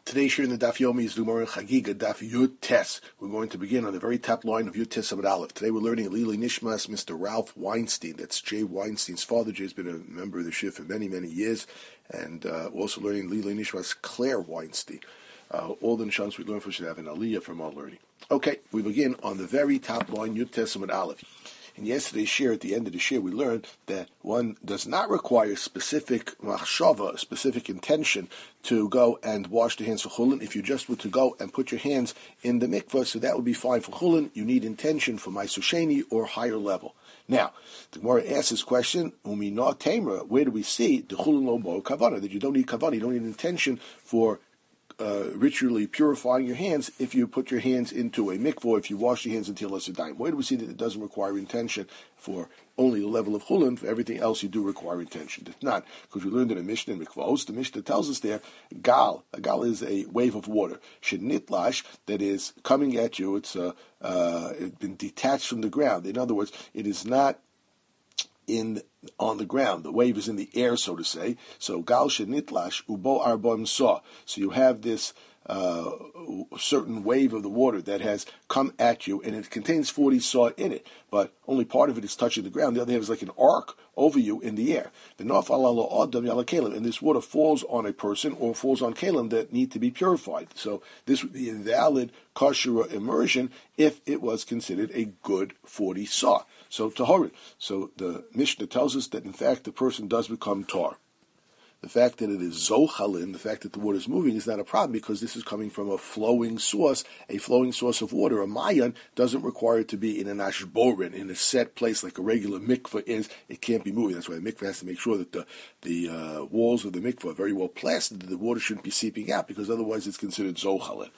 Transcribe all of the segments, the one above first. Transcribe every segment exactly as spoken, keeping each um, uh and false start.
Today's shir in the Daf Yomi is Gemara Chagiga Daf Yud Tes. We're going to begin on the very top line of Yud Tes Amud Aleph. Today we're learning Lili Nishmas, Mister Ralph Weinstein. That's Jay Weinstein's father. Jay's been a member of the shir for many, many years. And uh, we're also learning Lili Nishmas Claire Weinstein. Uh, all the nishans we learn from should have an aliyah from our learning. Okay, we begin on the very top line, Yud Tes Amud Aleph. In yesterday's shir, at the end of the shir, we learned that one does not require specific machshava, specific intention, to go and wash the hands for chulin. If you just were to go and put your hands in the mikvah, so that would be fine for chulin. You need intention for ma'aser sheni or higher level. Now, the Gemara asks this question: Umi na tamra. Where do we see the chulin lo bo kavana, that you don't need kavana, you don't need intention for Uh, ritually purifying your hands if you put your hands into a mikvah, if you wash your hands until it's a dime? Where do we see that it doesn't require intention for only the level of chulin? For everything else, you do require intention. It's not, because we learned in a Mishnah in mikvahos, the Mishnah tells us there, gal, a gal is a wave of water, shenitlash, that is coming at you, it's uh, uh, it's been detached from the ground. In other words, it is not in on the ground. The wave is in the air, so to say. So gal shenitlash ubo arba'im saw. So you have this uh, certain wave of the water that has come at you, and it contains forty saw in it, but only part of it is touching the ground. The other half is like an arc over you in the air. And this water falls on a person or falls on kalim that need to be purified. So this would be a valid kosher immersion if it was considered a good forty saw. So tahorit. So the Mishnah tells us that in fact the person does become tar. The fact that it is zochalin, the fact that the water is moving, is not a problem, because this is coming from a flowing source, a flowing source of water. A mayan doesn't require it to be in an ashborin, in a set place like a regular mikveh is. It can't be moving. That's why the mikveh has to make sure that the the uh, walls of the mikveh are very well plastered, that the water shouldn't be seeping out, because otherwise it's considered zochalin.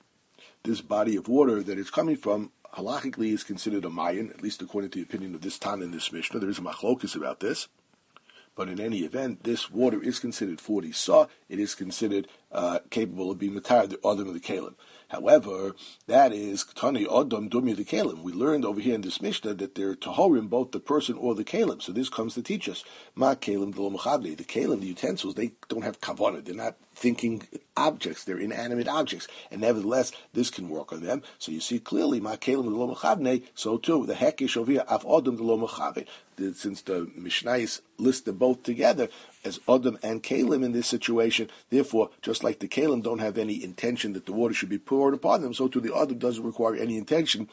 This body of water that it's coming from, halachically, is considered a mayan, at least according to the opinion of this Tan in this Mishnah. There is a machlokus about this. But in any event, this water is considered forty saw. It is considered uh, capable of being matar the adam of the kalim. However, that is Tani Adam Dumya the Kalim. We learned over here in this Mishnah that they're Tahorim, both the person or the Kalim. So this comes to teach us. Ma Kalim V'lo Mechavli. The Kalim, the utensils, they don't have kavanah. They're not thinking objects. They're inanimate objects. And nevertheless, this can work on them. So you see clearly, Ma Kalim V'lo Mechavne, so too, the Hekesh over here, Af Adam V'lo Mechavne. Since the Mishnayos list them both together as Adam and Kalim in this situation, therefore, just like the Kalim don't have any intention that the water should be poured upon them, so too the Adam doesn't require any intention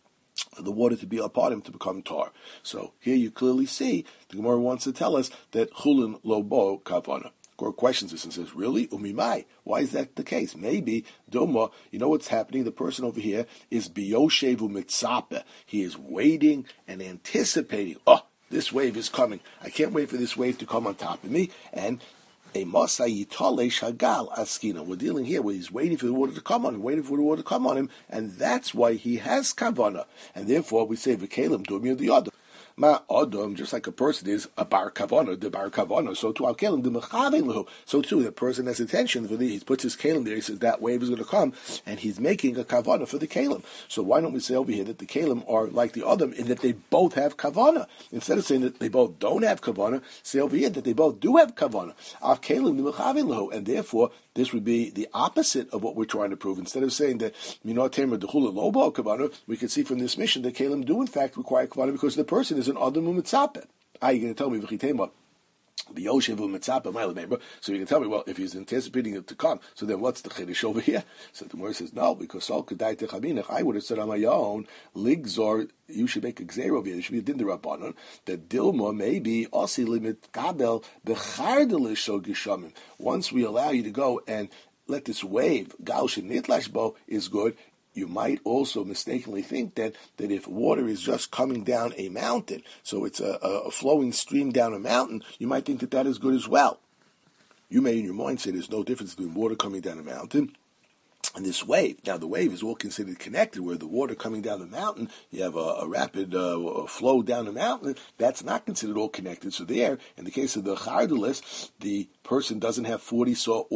for the water to be upon him to become tar. So here you clearly see the Gemara wants to tell us that chulin lo bo kavana. Or questions this and says, really? Umimai. Why is that the case? Maybe, Doma, you know what's happening? The person over here is biyoshevu mitzape. He is waiting and anticipating. Oh, this wave is coming. I can't wait for this wave to come on top of me. And a masayitale shagal askina. We're dealing here where he's waiting for the water to come on him, waiting for the water to come on him, and that's why he has kavana. And therefore we say v'kelim dumya the other. Ma Adam, just like a person is a bar kavana, the bar kavana, so too our kelim, the mechavelahu. So too the person has intention for the, he puts his kelim there, he says that wave is going to come, and he's making a kavana for the kelim. So why don't we say over here that the kelim are like the Adam in that they both have kavana? Instead of saying that they both don't have kavana, say over here that they both do have kavana. Our kelim, the mechavelahu, and therefore this would be the opposite of what we're trying to prove. Instead of saying that minot temer dechula lobo kavana, we can see from this mission that kelim do in fact require kavana because the person is an adam u'mitzape. Ah, you're going to tell me v'chitema the yoshev u'mitzape my neighbor. So you can tell me, well, if he's anticipating it to come, so then what's the chiddush over here? So the Gemara says no, because all kedai techabinach. I would have said on my own ligzor. You should make a gzeir over here. There should be a din derabanan that dilma may be osi limit kabel bechardelish so gishamim. Once we allow you to go and let this wave gaushin nitlashbo is good, you might also mistakenly think that, that if water is just coming down a mountain, so it's a, a flowing stream down a mountain, you might think that that is good as well. You may in your mind say there's no difference between water coming down a mountain and this wave. Now the wave is all considered connected, where the water coming down the mountain, you have a, a rapid uh, flow down the mountain, that's not considered all connected. So there, in the case of the chardelis, the person doesn't have forty saw all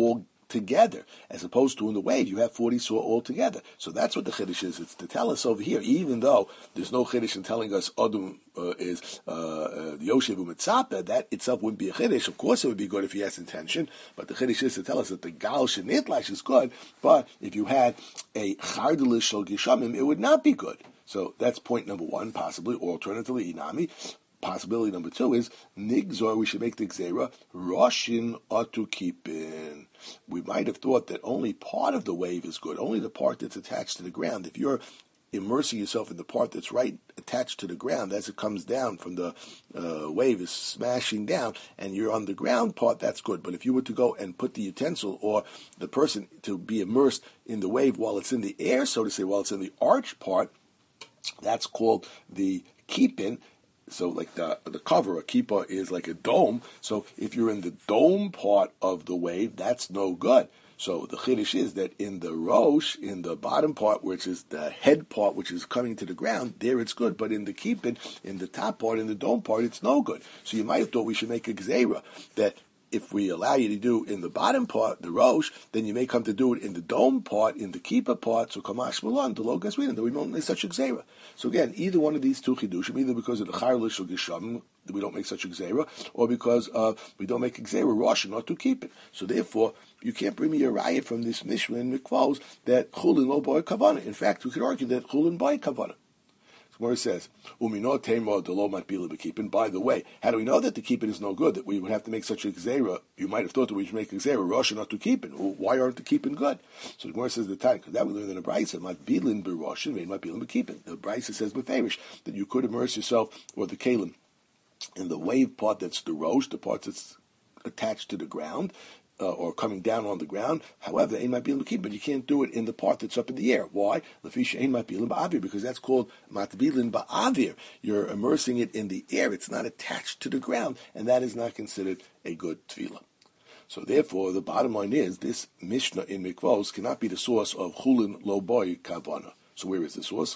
together, as opposed to in the wave you have forty saw all together. So that's what the chiddush is. It's to tell us over here, even though there's no chiddush in telling us Odom uh, is uh, uh, the Yoshev U'Mitzapeh, that itself wouldn't be a chiddush. Of course it would be good if he has intention, but the chiddush is to tell us that the Gal Shenitlash is good, but if you had a Chardelish Shel Gishamim, it would not be good. So that's point number one, possibly, or alternatively, Inami. Possibility number two is Nigzor, we should make the Gzera, Roshin Atu Kipin. We might have thought that only part of the wave is good, only the part that's attached to the ground. If you're immersing yourself in the part that's right attached to the ground as it comes down from the uh, wave is smashing down, and you're on the ground part, that's good. But if you were to go and put the utensil or the person to be immersed in the wave while it's in the air, so to say, while it's in the arch part, that's called the Kipin. So like the the cover, a kippah is like a dome. So if you're in the dome part of the wave, that's no good. So the chiddush is that in the rosh, in the bottom part, which is the head part, which is coming to the ground, there it's good. But in the kippah, in the top part, in the dome part, it's no good. So you might have thought we should make a gzeira that if we allow you to do in the bottom part, the rosh, then you may come to do it in the dome part, in the kippah part, so kamash malon, the logas reading, that we don't make such a gzeira. So again, either one of these two chidushim, either because of the charlish or gisham, we don't make such a gzeira, or because uh, we don't make a gzeira rosh, not to keep it. So therefore, you can't bring me a riot from this Mishnah and Mikvos that chulin lo boy kavana. In fact, we could argue that chulin boy kavana. Where it says, Umino Temo Delo might be Libekipin. By the way, how do we know that the keepin is no good? That we would have to make such a gzeira? You might have thought that we should make a gzeira, Rosh not to keepin. Well, why aren't the keepin good? So the Gemara says the time, because that we learn in the Brisa, might be lin beroshin, may might be lin bekipin. The Brisa says beferish that you could immerse yourself or the kalim in the wave part that's the rosh, the part that's attached to the ground. Uh, or coming down on the ground. However, ein might be able to keep, but you can't do it in the part that's up in the air. Why? Lefisha ein might be ba'avir, because that's called matbilin ba'avir. You're immersing it in the air. It's not attached to the ground, and that is not considered a good tefillah. So therefore, the bottom line is this Mishnah in Mikvos cannot be the source of chulin lo boy kavana. So where is the source?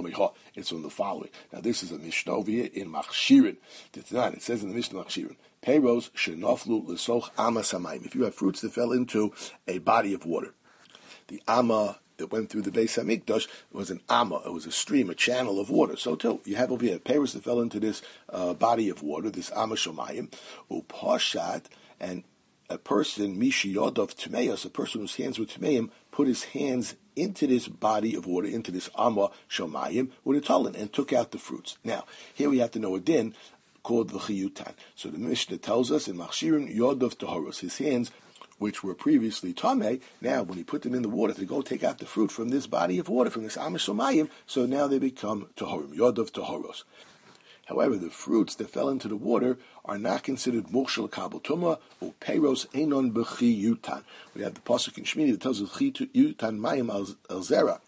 It's from the following. Now this is a Mishnah over here in Machshirin. It says in the Mishnah Machshirin, Peiros shenoflu l'soch ama samayim. If you have fruits that fell into a body of water, the ama that went through the Beis Hamikdash was an ama. It was a stream, a channel of water. So too, you have over here Peiros that fell into this uh, body of water, this ama shomayim, upashat, and a person, Mishi Yodov Tmeos, a person whose hands were Tmeim, put his hands into this body of water, into this Amma Shomayim, with a talon, and took out the fruits. Now, here we have to know a din called the Chiyutan. So the Mishnah tells us in Machshirin Yodov Tahoros, his hands, which were previously Tameh, now when he put them in the water to go take out the fruit from this body of water, from this Amma Shomayim, so now they become Tahorim, Yodov Tahoros. However, the fruits that fell into the water are not considered mukshal kabel tumah or peiros enon b'chiyutan. We have the pasuk in Shmini that tells us chiyutan mayim al zera.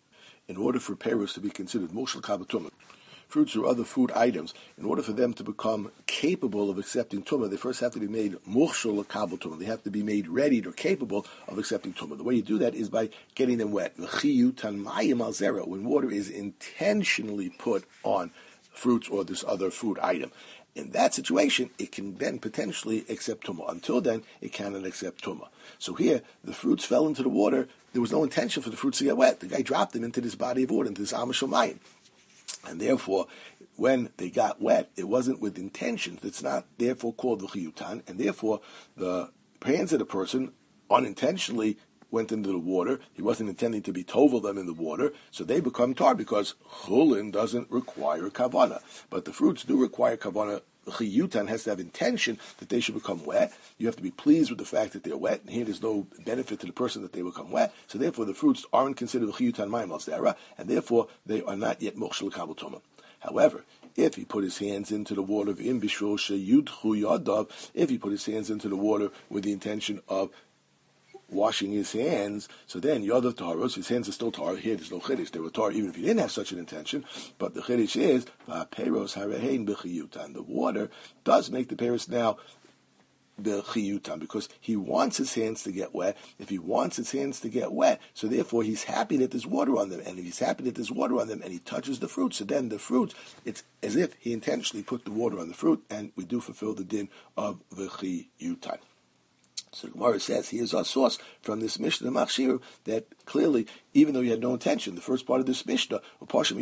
In order for peiros to be considered mukshal kabel tumah, fruits or other food items, in order for them to become capable of accepting tumah, they first have to be made mukshal kabel tumah. They have to be made ready or capable of accepting tumah. The way you do that is by getting them wet. Chiyutan mayim al zera, when water is intentionally put on fruits or this other food item. In that situation, it can then potentially accept tumah. Until then, it cannot accept tumah. So here, the fruits fell into the water. There was no intention for the fruits to get wet. The guy dropped them into this body of water, into this Amma Shomayim. And therefore, when they got wet, it wasn't with intention. It's not therefore called the chiyutan. And therefore, the hands of the person unintentionally went into the water. He wasn't intending to be tovel them in the water, so they become tar, because chulin doesn't require kavana. But the fruits do require kavana. Chiyutan has to have intention that they should become wet. You have to be pleased with the fact that they're wet, and here there's no benefit to the person that they become wet. So therefore the fruits aren't considered chiyutan mayim al zera, and therefore they are not yet mukshal kabel tumah. However, if he put his hands into the water, if he put his hands into the water with the intention of washing his hands, so then Yodov Taharos, his hands are still tar. Here there's no chiddush. They were tar even if he didn't have such an intention. But the chiddush is Va'peros harehein b'chiyutan. The water does make the peros now the chiyutan, because he wants his hands to get wet. If he wants his hands to get wet, so therefore he's happy that there's water on them. And if he's happy that there's water on them and he touches the fruit, so then the fruit, it's as if he intentionally put the water on the fruit, and we do fulfill the din of the chiyutan. So the Gemara says, here's our source from this Mishnah Machshir that clearly, even though you had no intention, the first part of this Mishnah, the person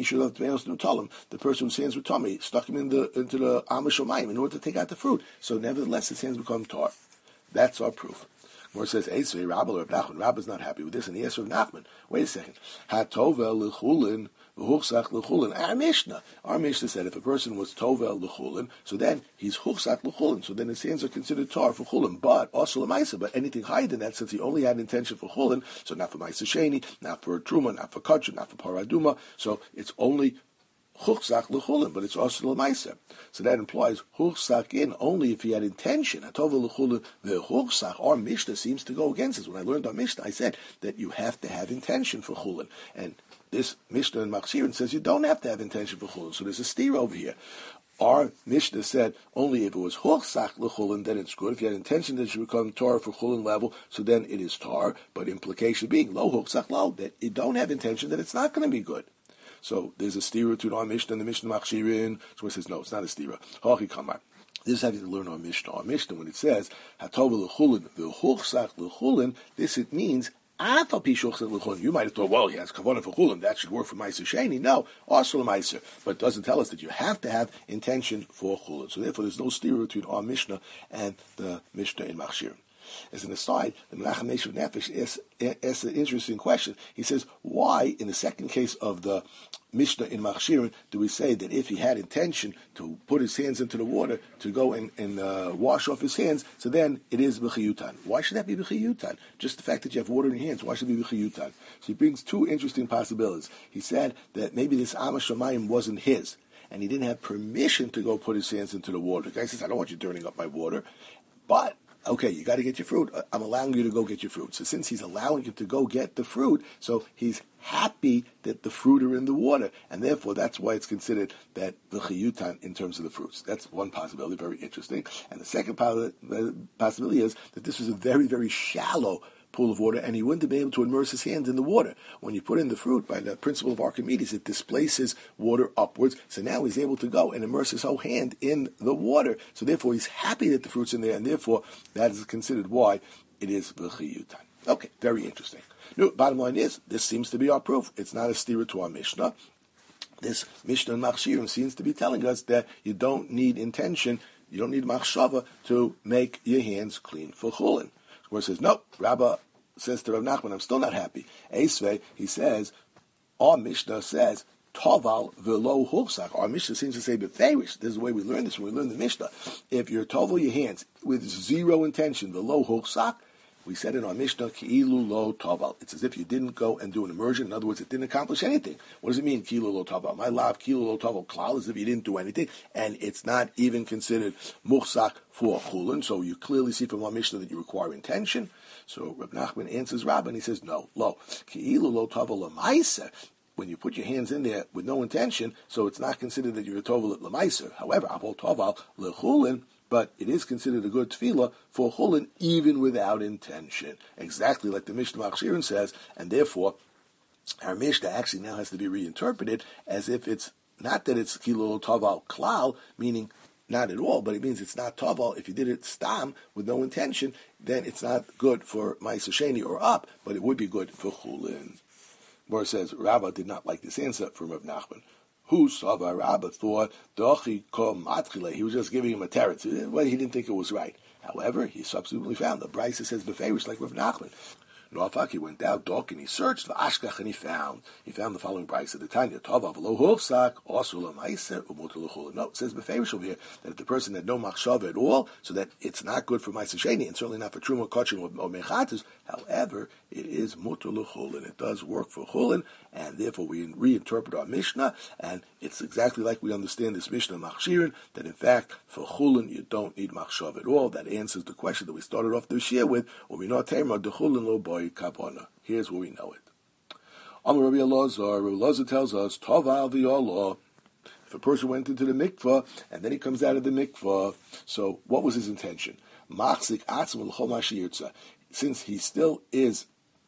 whose hands were tummy, stuck him in the, into the Amish Shomayim in order to take out the fruit. So nevertheless, his hands become tar. That's our proof. Gemara says, Eisvei, Rabba or Nachman. Rabba's not happy with this, and he asks of Nachman. Wait a second. HaTovel l'chulin v'huchsach l'chulin. Our Mishnah. Our Mishnah said if a person was Tovel l'chulin, so then he's huchsach l'chulin, so then his hands are considered tar for chulin, but also l'maisa. But anything higher than that, since he only had intention for chulin, so not for maisa sheni, not for truma, not for kachur, not for paraduma, so it's only Chuchsak l'chulin, but it's also l'maisa. So that implies chuchsak in only if he had intention. Atova l'chulin v'chuchsak. Our Mishnah seems to go against this. When I learned our Mishnah, I said that you have to have intention for chulin, and this Mishnah in Machshirin says you don't have to have intention for chulin. So there's a steer over here. Our Mishnah said only if it was chuchsak l'chulin, then it's good. If you had intention that it should become tar for chulin level, so then it is tar. But implication being lo chuchsak lo, that you don't have intention, that it's not going to be good. So there's a stira to our Mishnah and the Mishnah Machshirin. So it says, no, it's not a stira. Hachi kamar. This is how you learn our Mishnah. Our Mishnah, when it says, Hatova l'chulin, v'chuchsach l'chulin, this it means, Afa pi shuchsach l'chulin. You might have thought, well, he has kavanah for chulin, that should work for Meiser Sheni. No, also Meiser. But it doesn't tell us that you have to have intention for chulin. So therefore, there's no stira between our Mishnah and the Mishnah in Machshirin. As an aside, the Menachem Neshev Nefesh asks an interesting question. He says, why, in the second case of the Mishnah in Machshirin, do we say that if he had intention to put his hands into the water, to go and, and uh, wash off his hands, so then it is b'chiyutan? Why should that be b'chiyutan? Just the fact that you have water in your hands, why should it be b'chiyutan? So he brings two interesting possibilities. He said that maybe this Amish Shomayim wasn't his, and he didn't have permission to go put his hands into the water. The guy says, I don't want you dirtying up my water, but okay, you got to get your fruit. I'm allowing you to go get your fruit. So since he's allowing you to go get the fruit, so he's happy that the fruit are in the water, and therefore that's why it's considered that the chiyutan in terms of the fruits. That's one possibility, very interesting. And the second possibility is that this was a very, very shallow pool of water, and he wouldn't have been able to immerse his hands in the water. When you put in the fruit, by the principle of Archimedes, it displaces water upwards, so now he's able to go and immerse his whole hand in the water. So therefore, he's happy that the fruit's in there, and therefore, that is considered why it is v'chiyutan. Okay, very interesting. No, bottom line is, this seems to be our proof. It's not a stira to our Mishnah. This Mishnah in Machshirim seems to be telling us that you don't need intention, you don't need machshava to make your hands clean for chulin. Where it says, no, Rabbah says to Rav Nachman, I'm still not happy. Eisvei, he says, our Mishnah says, Toval v'lo huchsak. Our Mishnah seems to say, beferish. This is the way we learn this when we learn the Mishnah. If you're tovel your hands with zero intention, v'lo huchsak, we said in our Mishnah, ki'ilu lo toval. It's as if you didn't go and do an immersion. In other words, it didn't accomplish anything. What does it mean, ki'ilu lo toval? My love, ki'ilu lo toval, klal, as if you didn't do anything, and it's not even considered muchsak for chulin. So you clearly see from our Mishnah that you require intention. So Reb Nachman answers Rabbah, and he says, no, lo, ki'ilu lo toval l'maisa. When you put your hands in there with no intention, so it's not considered that you're a toval at l'maisa. However, avol toval l'chulin, but it is considered a good tefillah for chulin even without intention. Exactly like the Mishnah Machshirin says, and therefore, our Mishnah actually now has to be reinterpreted as if it's not that it's kilo taval klal, meaning not at all, but it means it's not taval. If you did it stam with no intention, then it's not good for ma'aser sheni or up, but it would be good for chulin. Where it says, Rabbah did not like this answer from Rav Nachman. Who saw Rabbah thought dochi kom matchile. He was just giving him a teretz. Well, he didn't think it was right. However, he subsequently found the Brisa says beferish like Rav Nachman. Nofak, he went out, dok, and he searched for Ashkach, and he found. He found the following Brisa: the Tanya Tova v'lo hufsak osula ma'aser umutu l'chulin. No, it says beferish over here that if the person had no machshava at all, so that it's not good for ma'aser sheni, and certainly not for truma, kachim, or, or mechatus. However, it is mutu l'chulin. It does work for chulin, and therefore we reinterpret our Mishnah, and it's exactly like we understand this Mishnah Machshirin, that in fact for chulin you don't need machshava at all. That answers the question that we started off this year with. Or we know tema de chulin lo boy. Here's where we know it. Amar Rabbi Elazar, Rabbi Elazar tells us, Toval v'yolo. If a person went into the mikvah, and then he comes out of the mikvah, so what was his intention? Machzik atzim l'chol mashiyirtza. Since he still is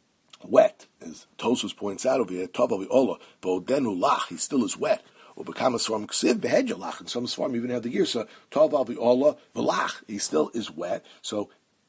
wet, as Tosfos points out over here, Toval v'yolo, v'odenu lach, he still is wet. Or become a swarm ksiv behedjalach, and some swarm even have the gear, so Toval v'yolo v'lach, he still is wet, so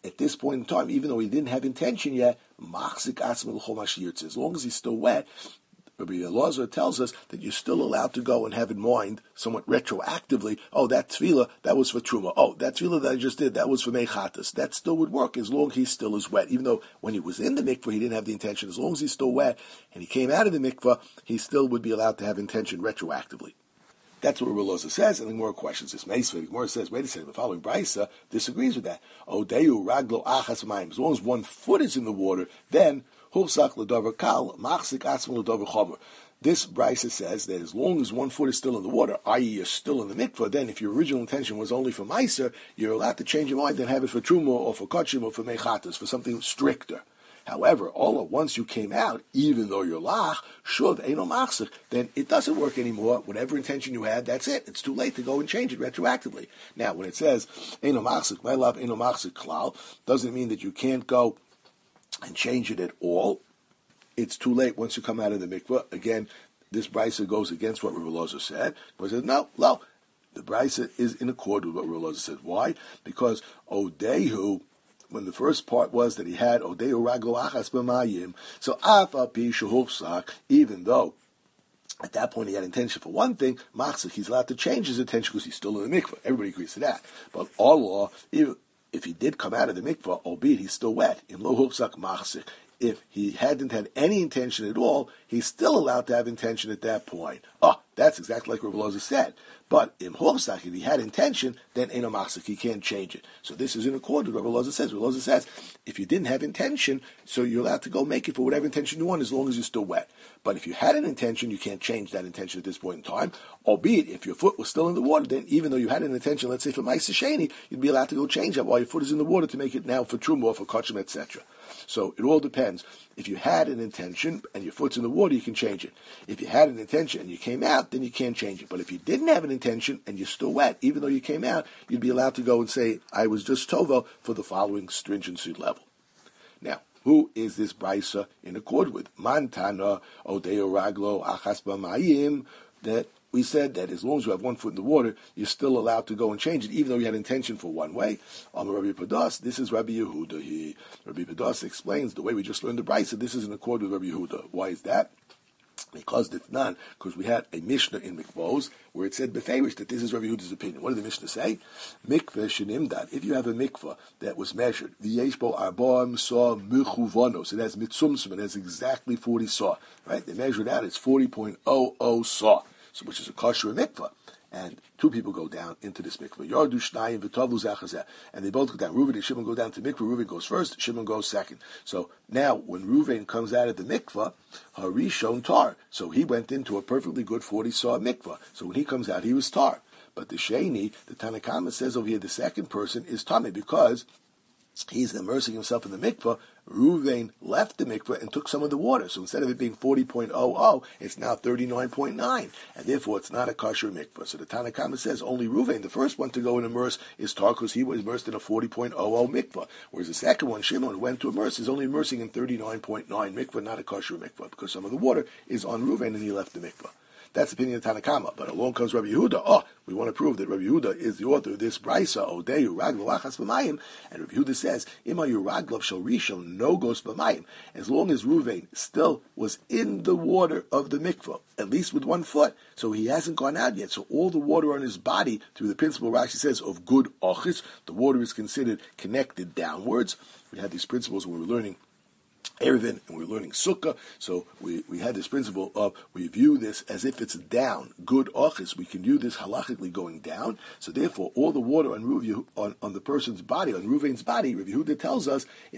at this point in time, even though he didn't have intention yet, machzik atzmo l'chol ma sheyirtzeh. As long as he's still wet, Rabbi Elazar tells us that you're still allowed to go and have in mind, somewhat retroactively, oh, that tefillah, that was for truma. Oh, that tefillah that I just did, that was for mechatas. That still would work as long as he still is wet. Even though when he was in the mikveh, he didn't have the intention. As long as he's still wet and he came out of the mikveh, he still would be allowed to have intention retroactively. That's what Rabbi Elazar says, and the more questions this Meisvei. The Gemara says, wait a second, the following Brisa disagrees with that. Odeyu raglo achas mayim. As long as one foot is in the water, then hulsak l'davar kal, machzik atzmo l'davar chomer. This Brisa says that as long as one foot is still in the water, that is you're still in the mikveh, then if your original intention was only for meiser, you're allowed to change your mind and have it for truma or for kachim or for mechatas, for something stricter. However, all at once you came out, even though you're lach, shuv eino machzik, then it doesn't work anymore. Whatever intention you had, that's it. It's too late to go and change it retroactively. Now, when it says eino machzik, my love, eino machzik klal, doesn't mean that you can't go and change it at all. It's too late once you come out of the mikveh. Again, this brisa goes against what Rabbi Elazar said. But he says, no, no. The brisa is in accord with what Rabbi Elazar said. Why? Because Odehu, when the first part was that he had Odehu raglo achas b'mayim, so afa pi shehufsak, even though at that point he had intention for one thing, machzik, he's allowed to change his intention because he's still in the mikveh. Everybody agrees to that. But Allah, even if he did come out of the mikveh, albeit he's still wet, in lo hufsak machzik, if he hadn't had any intention at all, he's still allowed to have intention at that point. Oh, that's exactly like Rabbi Elazar said. But in Hofsak, if he had intention, then Eino Machzik, he can't change it. So this is in accord with what Rabbi Elazar says. Rabbi Elazar says, if you didn't have intention, so you're allowed to go make it for whatever intention you want as long as you're still wet. But if you had an intention, you can't change that intention at this point in time. Albeit, if your foot was still in the water, then even though you had an intention, let's say for Ma'aseh Sheni, you'd be allowed to go change that while your foot is in the water to make it now for Truma or for Kachim, et cetera. So it all depends. If you had an intention and your foot's in the water, you can change it. If you had an intention and you came out, then you can't change it. But if you didn't have an intention and you're still wet, even though you came out, you'd be allowed to go and say, I was just Tova for the following stringency level. Now, who is this Brisa in accord with? Mantana, Odeo Raglo, Achas B'mayim, that we said that as long as you have one foot in the water, you're still allowed to go and change it, even though you had intention for one way. On Rabbi Padas, this is Rabbi Yehuda. He, Rabbi Padas explains the way we just learned the Brisa. This is in accord with Rabbi Yehuda. Why is that? Because it's not, because we had a Mishnah in Mikvos where it said beferish that this is Rabbi Yehuda's opinion. What did the Mishnah say? Mikveh shenimdad. If you have a mikveh that was measured, v'yeshbo arba'am saw mechuvanos, it has mitzumsum, it has exactly forty saw. Right? They measured out. It's forty point zero zero saw. So, which is a kosher mikveh, and two people go down into this mikveh. Yardu shnayim v'tavlu zachazeh, and they both go down. Reuven and Shimon go down to mikveh. Reuven goes first. Shimon goes second. So now, when Reuven comes out of the mikveh, harishon tar. So he went into a perfectly good forty saw mikveh. So when he comes out, he was tar. But the sheni, the Tanna Kama says over here, the second person is tameh because he's immersing himself in the mikveh. Reuven left the mikveh and took some of the water. So instead of it being forty point zero zero, it's now thirty-nine point nine. And therefore, it's not a kosher mikveh. So the Tanna Kama says only Reuven, the first one to go and immerse, is tar because he was immersed in a forty point zero zero mikveh. Whereas the second one, Shimon, went to immerse, is only immersing in thirty-nine point nine mikveh, not a kosher mikveh, because some of the water is on Reuven and he left the mikveh. That's the opinion of Tanna Kama. But along comes Rabbi Yehuda. Oh, we want to prove that Rabbi Yehuda is the author of this Brisa, Odeyu Raglav Achas B'mayim. And Rabbi Yehuda says, Ima Yuraglav Shal Rishon no goes B'mayim. As long as Reuven still was in the water of the mikveh, at least with one foot, so he hasn't gone out yet. So all the water on his body, through the principle Rashi says of good ochis, the water is considered connected downwards. We had these principles when we were learning Erevin, and we're learning Sukkah, so we, we had this principle of we view this as if it's down, good ochis. We can view this halachically going down. So therefore, all the water on Ruv, on, on the person's body, on Reuven's body, Rabbi Yehuda tells us, we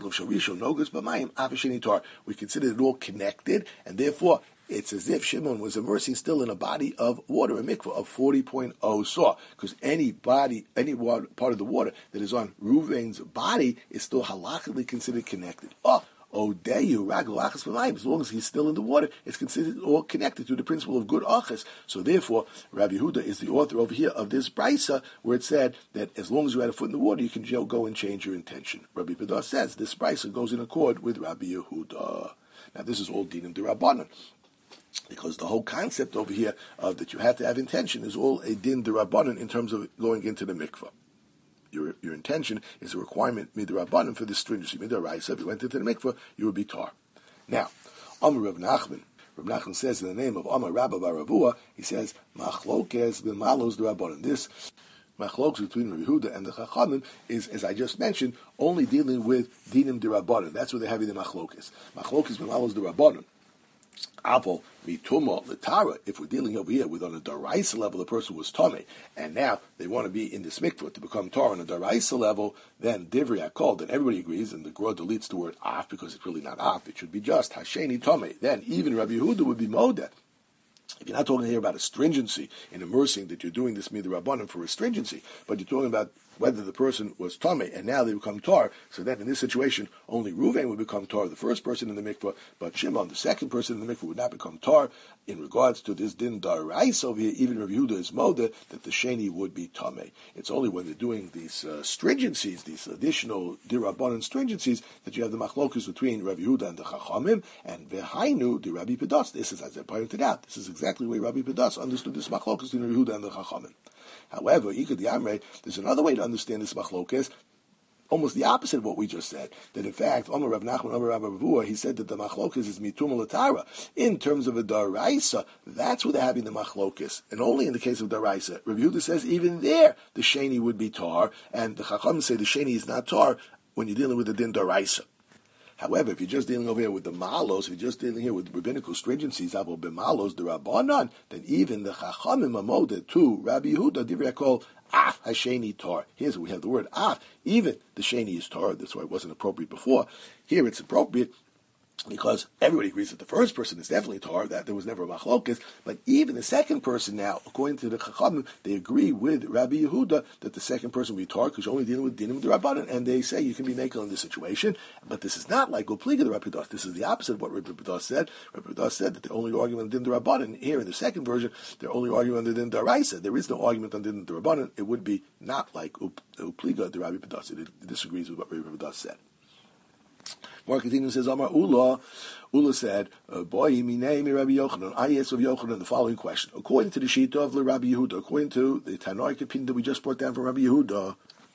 consider it all connected, and therefore, it's as if Shimon was immersing still in a body of water, a mikveh of forty point zero saw, because any body, any water, part of the water that is on Reuven's body is still halachically considered connected. Oh, Odeyu ragul achas b'mayim. As long as he's still in the water, it's considered all connected to the principle of good achas. So therefore, Rabbi Yehuda is the author over here of this brisa, where it said that as long as you had a foot in the water, you can go and change your intention. Rabbi Padah says this brisa goes in accord with Rabbi Yehuda. Now this is all dinim d'Rabbanan, because the whole concept over here of that you have to have intention is all a din d'Rabbanan in terms of going into the mikveh. your your intention is a requirement midrabanan for this stringency. Midaraisa, if you went into the mikveh, you would be tar. Now, Amar Rav Nachman. Rav Nachman says in the name of Amar Rabba Bar Ravua, he says, Machlokes b'malos d'Rabbanan. This machlokes between Rav Yehuda and the Chachamim is, as I just mentioned, only dealing with dinim d'Rabbanan. That's where they're having the machlokes. Machlokes b'malos d'Rabbanan. Apple mituma l'tara. If we're dealing over here with on a daraisa level, the person was tame, and now they want to be in this mikvah to become tar on a daraisa level, then divrei hakol. Then everybody agrees, and the Gra deletes the word af because it's really not af. It should be just hasheni tame. Then even Rabbi Yehuda would be modeh. If you're not talking here about a stringency in immersing that you're doing this midrabanan for a stringency, but you're talking about whether the person was tamei and now they become tar, so that in this situation only Ruvain would become tar, the first person in the mikvah, but Shimon, the second person in the mikvah, would not become tar. In regards to this din darais over here, even Rav Yehuda is modeh that the sheni would be tamei. It's only when they're doing these uh, stringencies, these additional dirabanan stringencies, that you have the machlokus between Rav Yehuda and the Chachamim, and vehainu the Rabbi Pedas. This is, as I pointed out, this is exactly the way Rabbi Pedas understood this machlokus between Rav Yehuda and the Chachamim. However, Ikad Yamrei, there's another way to understand this machlokes, almost the opposite of what we just said. That in fact, Omer Rav Nachman, Omer Rav Ravua, he said that the machlokes is mitum l'tara. In terms of a daraisa, that's where they're having the machlokes, and only in the case of daraisa. Rav Yehuda says even there the sheni would be tar, and the Chacham say the sheni is not tar when you're dealing with the din daraisa. However, if you're just dealing over here with the malos, if you're just dealing here with rabbinical stringencies, abo b'malos the rabbanon, then even the chachamim amodeh to Rabbi Yehuda divrei hakol af hasheni tar. Here's where we have the word af. Even the sheni is tar. That's why it wasn't appropriate before. Here it's appropriate because everybody agrees that the first person is definitely tar, that there was never a machlokas, but even the second person now, according to the Chachamim, they agree with Rabbi Yehuda that the second person will be tar because you're only dealing with dinim d'Rabbanan, and they say you can be makel in this situation, but this is not like Upliga the Rabbi Pedas. This is the opposite of what Rabbi Pedas said. Rabbi Pedas said that they're only arguing on din d'Rabbanan. Here in the second version, they're only arguing on the din d'Araisa. There is no argument on din d'Rabbanan. It would be not like Upliga the Rabbi Pedas. It, it disagrees with what Rabbi Pedas said. Mark continues, says, Amar Ula, Ula said, Boy, mi name Rabbi Yochanan. I asked of Yochanan the following question. According to the Shita of Rabbi Yehuda, according to the Tanoic opinion that we just brought down from Rabbi Yehuda,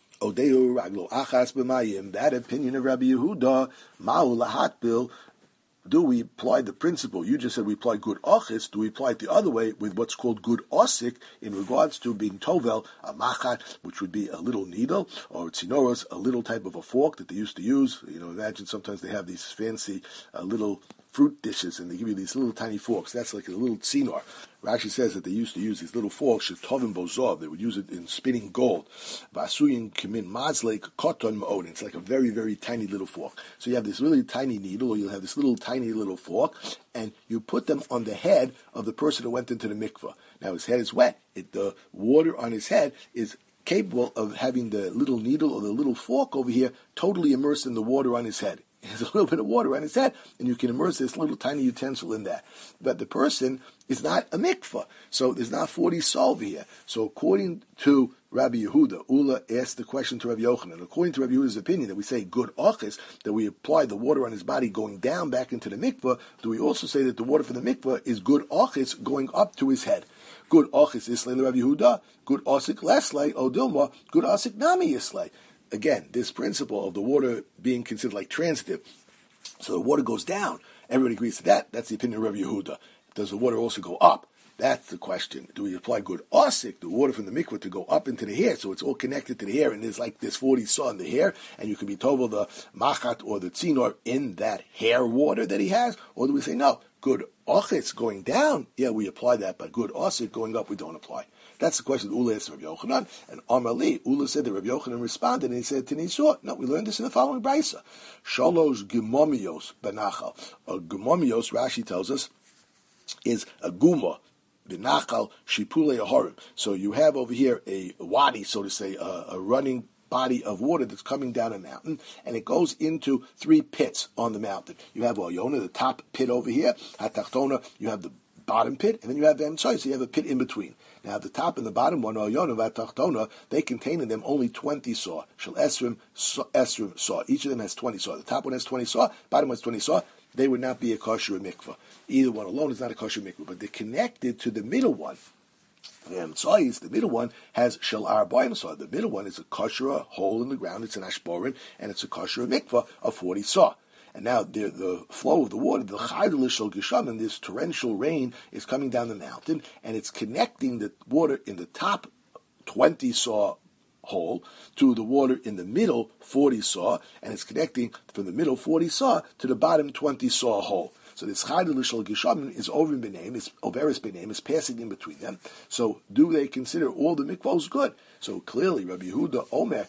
Odeu Raglo Achas B'mayim, that opinion of Rabbi Yehuda, Ma'u Lahatbil, do we apply the principle? You just said we apply good ochis. Do we apply it the other way with what's called good osik in regards to being tovel, a machat, which would be a little needle, or tzinoros, a little type of a fork that they used to use. You know, imagine sometimes they have these fancy uh, little fruit dishes, and they give you these little tiny forks. That's like a little tzinor. Rashi says that they used to use these little forks, shetovim bozov. They would use it in spinning gold. Vasuyin kimin mazlek koton ma'od. It's like a very, very tiny little fork. So you have this really tiny needle, or you'll have this little tiny little fork, and you put them on the head of the person who went into the mikveh. Now his head is wet. It, the water on his head is capable of having the little needle or the little fork over here totally immersed in the water on his head. There's a little bit of water on his head, and you can immerse this little tiny utensil in that. But the person is not a mikvah, so there's not forty solve here. So according to Rabbi Yehuda, Ula asked the question to Rabbi Yochanan. According to Rabbi Yehuda's opinion, that we say good ochis, that we apply the water on his body going down back into the mikvah, do we also say that the water for the mikvah is good ochis going up to his head? Good ochis islay Rabbi Yehuda, good osik leslay, odilma, good osik nami islay. Again, this principle of the water being considered like transitive, so the water goes down. Everybody agrees to that. That's the opinion of Rabbi Yehuda. Does the water also go up? That's the question. Do we apply good osik, the water from the mikvah, to go up into the hair, so it's all connected to the hair, and there's like this forty saw in the hair, and you can be told the machat or the tzinor in that hair water that he has? Or do we say, no, good ochitz going down, yeah, we apply that, but good osik going up, we don't apply. That's the question that Ula asked Rabbi Yochanan. And Amar Li, Ula said that Rabbi Yochanan responded, and he said to Nisor, no, we learned this in the following brisa. Shalosh gemomios benachal. A gemomios, Rashi tells us, is a guma, benachal, shipule ahorim. So you have over here a wadi, so to say, a, a running body of water that's coming down a mountain, and it goes into three pits on the mountain. You have Oyona, the top pit over here, Hatachtona, you have the bottom pit, and then you have the Emtsoi, so you have a pit in between. Now, the top and the bottom one, Oyona, Vatachtona, they contain in them only twenty saw. Shel Esrim, Esrim saw. Each of them has twenty saw. The top one has twenty saw, bottom one has twenty saw. They would not be a kosher mikvah. Either one alone is not a kosher mikvah, but they're connected to the middle one. The middle one has shel arbaim saw. The middle one is a kosher hole in the ground. It's an ashborin, and it's a kosher mikvah of forty saw. And now the, the flow of the water, the chaydel shel geshamim, this torrential rain is coming down the mountain, and it's connecting the water in the top twenty saw hole to the water in the middle forty saw, and it's connecting from the middle forty saw to the bottom twenty saw hole. So this chaydel shel geshamim is over in Benaim, is overis Benaim, is passing in between them. So do they consider all the mikvahs good? So clearly, Rabbi Yehuda Omer,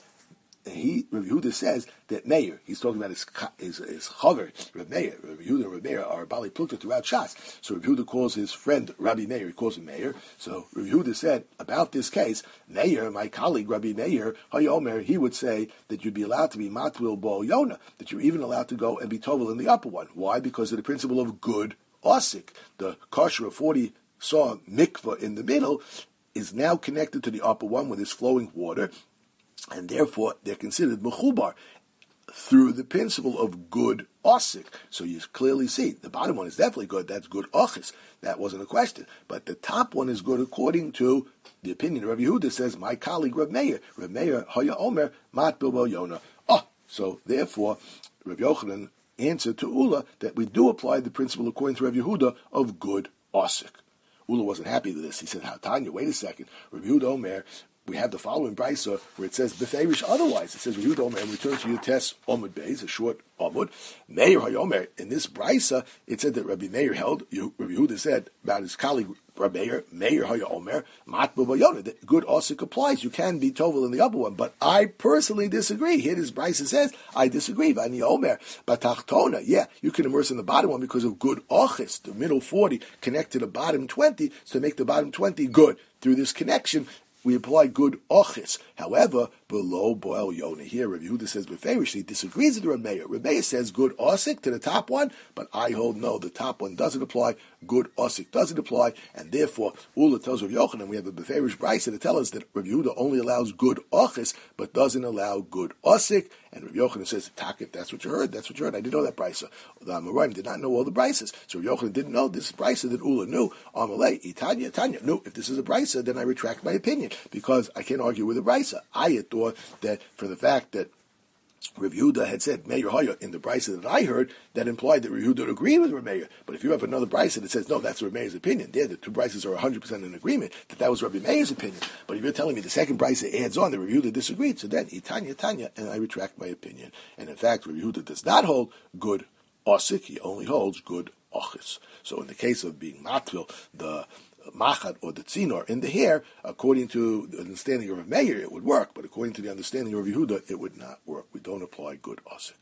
he Rabbi Yehuda says that Meir, he's talking about his his, his chaver, Rabbi Meir. Rabbi Yehuda and Rabbi Meir are Bali Plukta throughout Shas. So Rabbi Yehuda calls his friend Rabbi Meir, he calls him Meir. So Rabbi Yehuda said about this case, Meir, my colleague Rabbi Meir, Hayomer, he would say that you'd be allowed to be matwil bo yona, that you're even allowed to go and be tovel in the upper one. Why? Because of the principle of good osik. The kosher of forty saw mikvah in the middle is now connected to the upper one with this flowing water, and therefore they're considered mechubar through the principle of good osik. So you clearly see the bottom one is definitely good. That's good ochis. That wasn't a question. But the top one is good according to the opinion of Rabbi Yehuda. Says my colleague Rabbi Meir, Rabbi Meir Haya Omer Mat Bilbo Yona. Oh, so therefore Rabbi Yochanan answered to Ula that we do apply the principle according to Rabbi Yehuda of good osik. Ula wasn't happy with this. He said, "How Tanya? Wait a second. Rabbi Yehuda Omer." We have the following brisa where it says beferish otherwise. It says Rabbi Yehuda Omer, and return to Yutes Omud Beis, a short Omud. Meir Hayomer. In this brisa, it said that Rabbi Meir held. Rabbi Yehuda said about his colleague Rabbi Meir, Meir Hayomer, Mat B'Bayona. That good osik applies. You can be tovel in the upper one, but I personally disagree. Here, this brisa says I disagree. Vani Omer Batachtona. Yeah, you can immerse in the bottom one because of good ochis. The middle forty connect to the bottom twenty, so to make the bottom twenty good through this connection. We apply good ochis. However, below boil yona here, Rabbi Yehuda says beferish. He disagrees with Rabbi Meir. Rabbi Meir says good osik to the top one, but I hold no. The top one doesn't apply. Good osik doesn't apply, and therefore Ula tells Rabbi Yochanan we have a beferish brisa to tell us that Rabbi Yehuda only allows good ochis, but doesn't allow good osik. And Rabbi Yochanan says, "Takif, that's what you heard. That's what you heard. I didn't know that brisa. The Amoraim did not know all the brises, so Rabbi Yochanan didn't know this brisa that Ula knew. Amalei itanya tanya. No, if this is a brisa, then I retract my opinion because I can't argue with a brisa. I had thought that for the fact that Rabbi Yehuda had said Meir Haya in the brisa that I heard, that implied that Rabbi Yehuda agreed with Rabbi Meir. But if you have another brisa that says no, that's Rabbi Meir's opinion, there the two brises are one hundred percent in agreement that that was Rabbi Meir's opinion. But if you're telling me the second brisa adds on that Rabbi Yehuda disagreed, so then Itanya Tanya, and I retract my opinion. And in fact, Rabbi Yehuda does not hold good osik; he only holds good ochis. So in the case of being matvil, the machat or the tzinor in the hair, according to the understanding of Meir, it would work, but according to the understanding of Yehuda, it would not work. We don't apply good osik.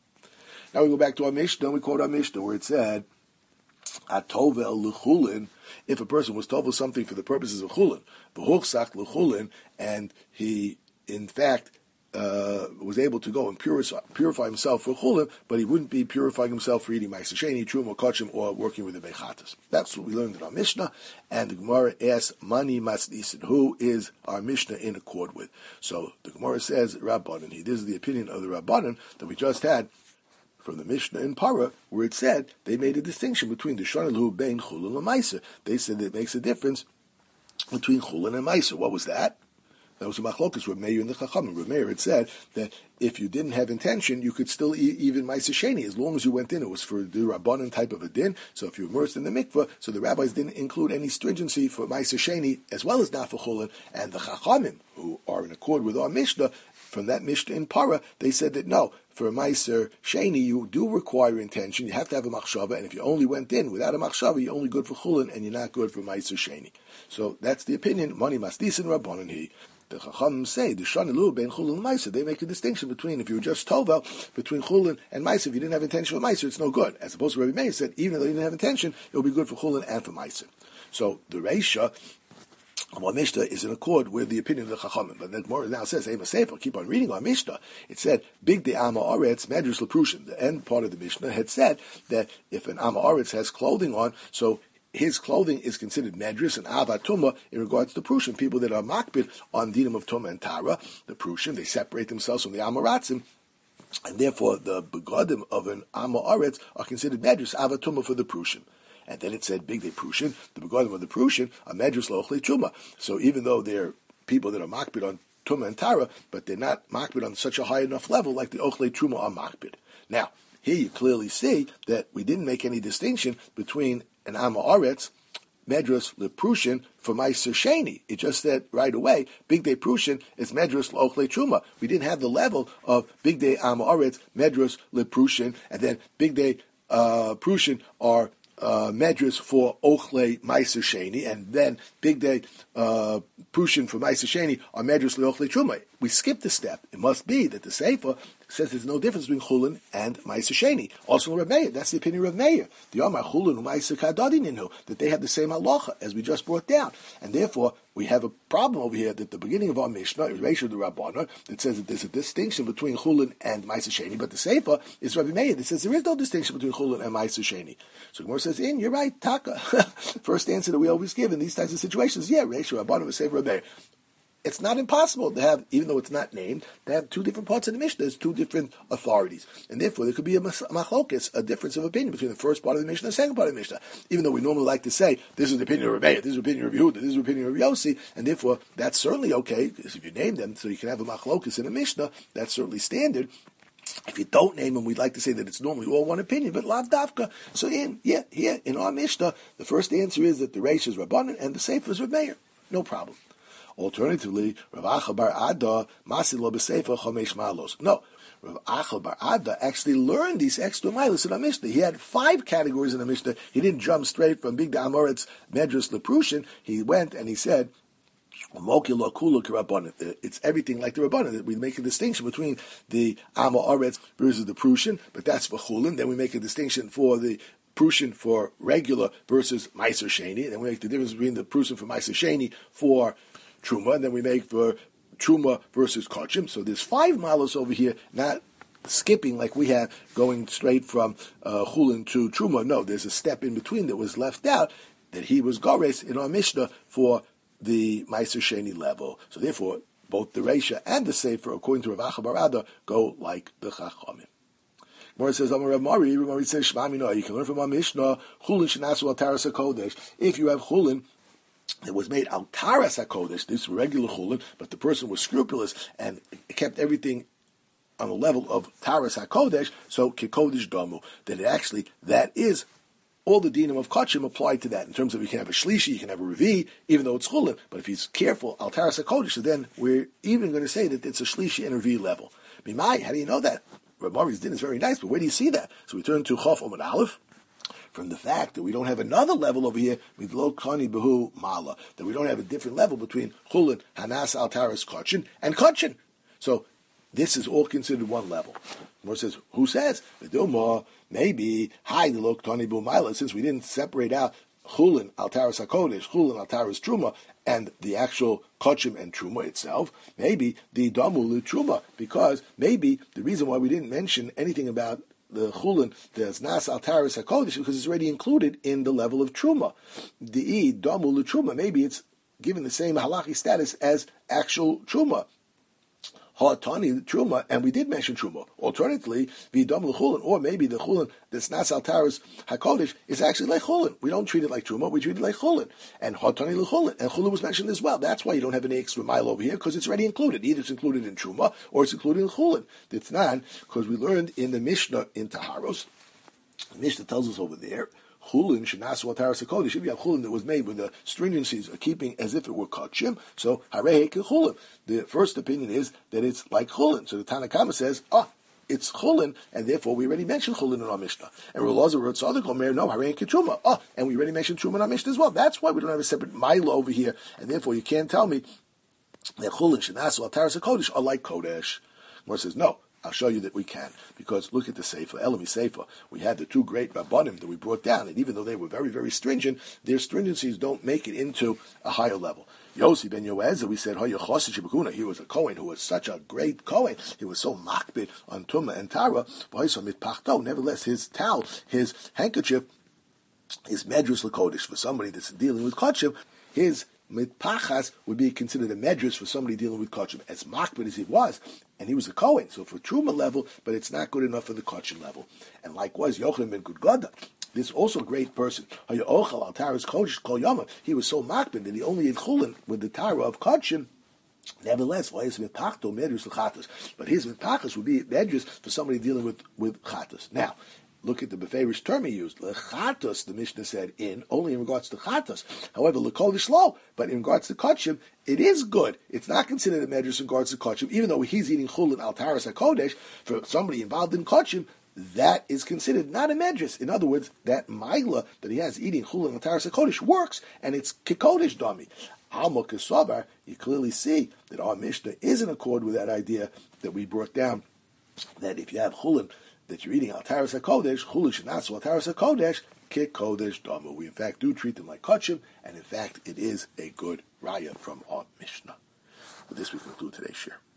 Now we go back to our Mishnah, we quote our Mishnah where it said, Atovel l'chulin, if a person was tovel something for the purposes of chulin, v'huchsach l'chulin, and he, in fact, Uh, was able to go and purify, purify himself for chulin, but he wouldn't be purifying himself for eating ma'aser sheni, trum or kachim, or working with the bechatas. That's what we learned in our Mishnah. And the Gemara asks, Mani masnisin, who is our Mishnah in accord with? So the Gemara says, Rabbanan. This is the opinion of the Rabbanan that we just had from the Mishnah in Para, where it said they made a distinction between the shanalu bein chulin and ma'aser. They said it makes a difference between chulin and ma'aser. What was that? That was a machlokas Reb Meir and the Chachamim. Reb Meir had said that if you didn't have intention, you could still eat even ma'aser sheni as long as you went in. It was for the Rabbanan type of a din. So if you immersed in the mikveh, so the rabbis didn't include any stringency for ma'aser sheni as well as not for chulin. And the Chachamim, who are in accord with our Mishnah, from that Mishnah in Para, they said that no, for a ma'aser sheni you do require intention. You have to have a machshava, and if you only went in without a machshava, you're only good for chulin and you're not good for ma'aser sheni. So that's the opinion. Mani masnisin Rabbanan he. The Chachamim say the shanilu bein chulin and ma'aser. They make a distinction between if you were just tovel between chulin and ma'aser. If you didn't have intention for ma'aser, it's no good. As opposed to Rabbi Meir said, even though you didn't have intention, it will be good for chulin and for ma'aser. So the Reisha of our Mishnah is in accord with the opinion of the Chachamim. But the Gemara now says, "Hey, Sefer, keep on reading our Mishnah." It said, "Big de ama aretz medrash leprushin." The end part of the Mishnah had said that if an ama aretz has clothing on, so his clothing is considered medris and avatuma in regards to Prushim, people that are makbid on dinam of Tumah and Tara. The Prushim, they separate themselves from the Amoratzim, and therefore the begadim of an Ama Aretz are considered medris avatuma for the Prushim. and then it said big day Prushin, the begonim of the Prushin, a medrus lo'ochle truma. So even though they're people that are makbid on Tumah and Tara, but they're not makbid on such a high enough level like the Ochle Truma are makbid. Now, here you clearly see that we didn't make any distinction between an Amma Aretz, Medrus Leprushin, for Meiser Sheni. It just said right away, Big Day Prushin is Medrus Ochle Truma. We didn't have the level of Big Day Amma Aretz, Medrus Leprushin, and then Big Day uh, Prushin are Uh, Medrus for Ochle Meiser Sheni, and then Big Day uh, Prushin for Meiser Sheni are Medrus Leochle Truma. We skipped a step. It must be that the Sefer says there's no difference between Chulin and Meiser Sheni. Also, Rav Meir, that's the opinion of Rav Meir. The Yomar Chulin and Meiser Kadadininu, that they have the same halacha as we just brought down, and therefore we have a problem over here that the beginning of our Mishnah is Reisha the Rabbana that says that there's a distinction between Chulin and Meiser Sheni, but the Sefer is Rav Meir that says there is no distinction between Chulin and Meiser Sheni. So Gemara says, "In, you're right, Taka." First answer that we always give in these types of situations, yeah, Reisha Rabbana would say Rav Meir. It's not impossible to have, even though it's not named, to have two different parts of the Mishnah. There's two different authorities. And therefore, there could be a machlokes, a difference of opinion between the first part of the Mishnah and the second part of the Mishnah. Even though we normally like to say, this is the opinion of Rebbeinu, this is the opinion of Yehuda, this is the opinion of Yossi, and therefore, that's certainly okay, because if you name them, so you can have a machlokes in a Mishnah, that's certainly standard. If you don't name them, we'd like to say that it's normally all one opinion, but lav davka. So in, yeah, here, in our Mishnah, the first answer is that the Reish is Rabbanan and the Sefer is Rav Meir. No problem. Alternatively, Rav Acha bar Ada masil lo b'sefer chomesh malos. No, Rav Acha bar Ada actually learned these extra milos in the Mishnah. He had five categories in the Mishnah. He didn't jump straight from Big Amoritz Medrus Leprushin. He went and he said, it's everything like the Rabbanan, that we make a distinction between the Amma Aretz versus the Prushin, but that's for Chulin. Then we make a distinction for the Prushin for regular versus Meiser Sheni. Then we make the difference between the Prushin for Meiser Sheni for Truma, and then we make for Truma versus Kachim. So there's five malos over here, not skipping like we have, going straight from uh, Chulin to Truma. No, there's a step in between that was left out, that he was Gores in our Mishnah for the Meiser Sheni level. So therefore, both the Reisha and the Sefer, according to Rav Acha bar Ada, go like the Chachamim. Gemara says, Amar Rav Mari, Rav Mari says, Shema Mino, you can learn from our Mishnah, Chulin shenasu al taras hakodesh. If you have Chulin it was made al taras hakodesh, this regular Chulin, but the person was scrupulous and kept everything on the level of taras hakodesh, so kikodesh damu, that it actually, that is all the dinim of kachim apply to that. In terms of you can have a shlishi, you can have a revi, even though it's chulin. But if he's careful, al taras hakodesh, then we're even going to say that it's a shlishi and a revi level. Mimai, how do you know that? Rav Mari's din is very nice, but where do you see that? So we turn to Chof Omid Aleph, from the fact that we don't have another level over here, midlo kani behu mala, that we don't have a different level between chulin, hanas al taras kachin, and kachin. So this is all considered one level. More says, who says? Maybe, hi, the lo kani behu mala, since we didn't separate out chulin al taras hakodesh, chulin al taras truma, and the actual kachim and truma itself, maybe the damu truma, because maybe the reason why we didn't mention anything about the chulin, the nas al taras hakodesh, because it's already included in the level of truma. The i damu truma, maybe it's given the same halachi status as actual truma. Ha'tani truma, and we did mention truma. Alternatively, v'dam l'chulin, or maybe the chulin that's nas al taras hakodesh is actually like chulin. We don't treat it like truma; we treat it like chulin. And ha'tani l'chulin, and chulin was mentioned as well. That's why you don't have any extra mile over here, because it's already included. Either it's included in truma or it's included in chulin. It's not, because we learned in the Mishnah in Taharos. The Mishnah tells us over there, chulin shenasu al taras hakodesh. If you have chulin that was made with the stringencies of keeping as if it were kachim, so harei chulin. The first opinion is that it's like chulin. So the Tanna Kama says, ah, it's chulin, and therefore we already mentioned chulin in our Mishnah. And Rolazar wrote Tzaddik Omer, no, harei truma. Ah, and we already mentioned truma in our Mishnah as well. That's why we don't have a separate mila over here, and therefore you can't tell me that chulin shenasu al taras hakodesh are like kodesh. Gemara says, no. I'll show you that we can, because look at the Sefer, Elami Sefer. We had the two great Rabbanim that we brought down, and even though they were very, very stringent, their stringencies don't make it into a higher level. Yossi ben Yoezer, we said, he was a Kohen who was such a great Kohen. He was so makbid on Tumah and Tara. Nevertheless, his towel, his handkerchief, is Medrus L'Kodesh. For somebody that's dealing with Kachim, his mitpachas would be considered a medrus for somebody dealing with kachim, as makbid as he was, and he was a Kohen, so for truma level, but it's not good enough for the kachim level. And likewise, Yochanan ben Gudgada, this also great person, he was so makbid that he only ate chulin with the tara of kodshim. Nevertheless, but his mitpachas would be medrus for somebody dealing with, with chatos. Now, look at the beferish term he used. Lechatos, the Mishnah said, in, only in regards to chatos. However, lekolish lo, but in regards to kodshim, it is good. It's not considered a medrus in regards to kodshim, even though he's eating chulin al taras hakodesh, for somebody involved in kodshim, that is considered not a medrus. In other words, that maila that he has eating chulin al taras hakodesh works, and it's kikodesh dami. Alma Kesabar, you clearly see that our Mishnah is in accord with that idea that we brought down, that if you have chulin that you're eating al taras hakodesh, chulin shenasu al taras hakodesh, kik kodesh damu. We in fact do treat them like kodshim, and in fact it is a good raya from our Mishnah. With this we conclude today's share.